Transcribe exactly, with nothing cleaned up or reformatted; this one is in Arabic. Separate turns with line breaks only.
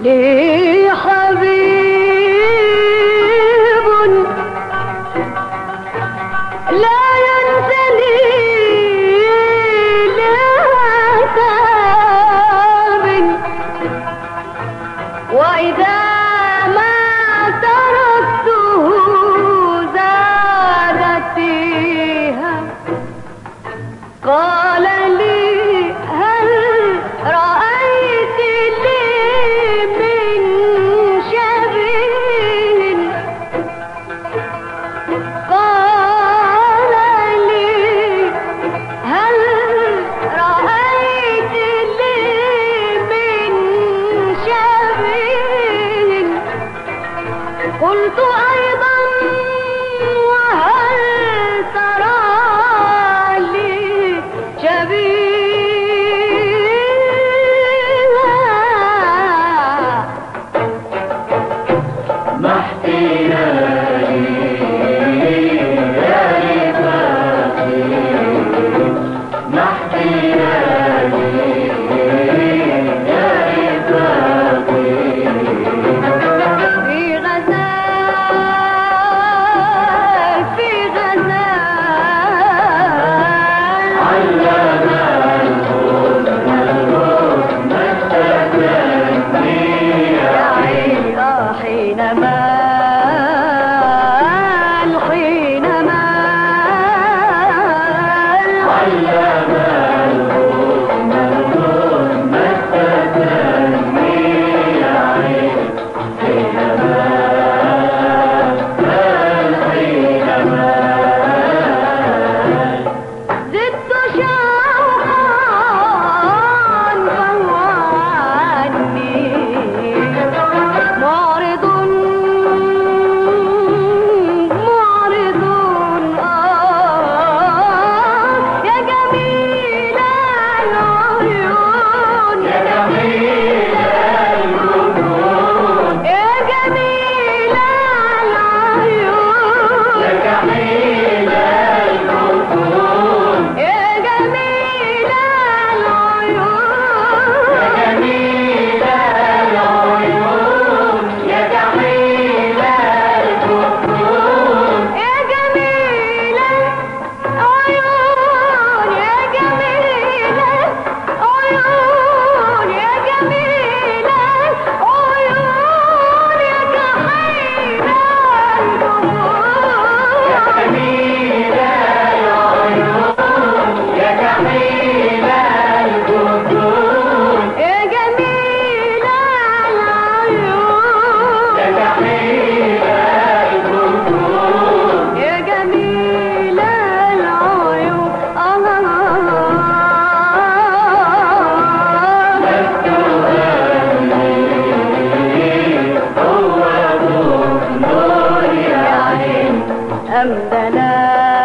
لي حبيب لا ينثني لعتاب، وإذا ما تركته زادت فيها. قال لي هل رأيت لي من شبيه؟ قال لي هل رأيت لي من شبيه؟ قلت أيضا وهل ترى لي شبيها؟
محتينا لي يا رفاقي، محتينا لي يا رفاقي.
في غزال في غزال
علم الحزن الحزن استكنني يا عين.
حينما حينما
علم الحزن الحزن استكنني يا عين. حينما حينما
زدت شوقا فهو عني معرض معرض. آه يا جميل العيون،
يا جميل الوجود،
يا جميل العيون،
يا جميل الوجود،
يا جميل العيون،
يا جميل العيون، يا جميل الوجود.
يا جميل العيون، يا جميل العيون، يا جميل العيون، يا جميل الجمود،
يا جميل العيون، يا جميل الوجود،
يا جميل العيون،
يا جميل الوجود.
يا جميل العيون.
هو ذو النور يا عين.
أمدنا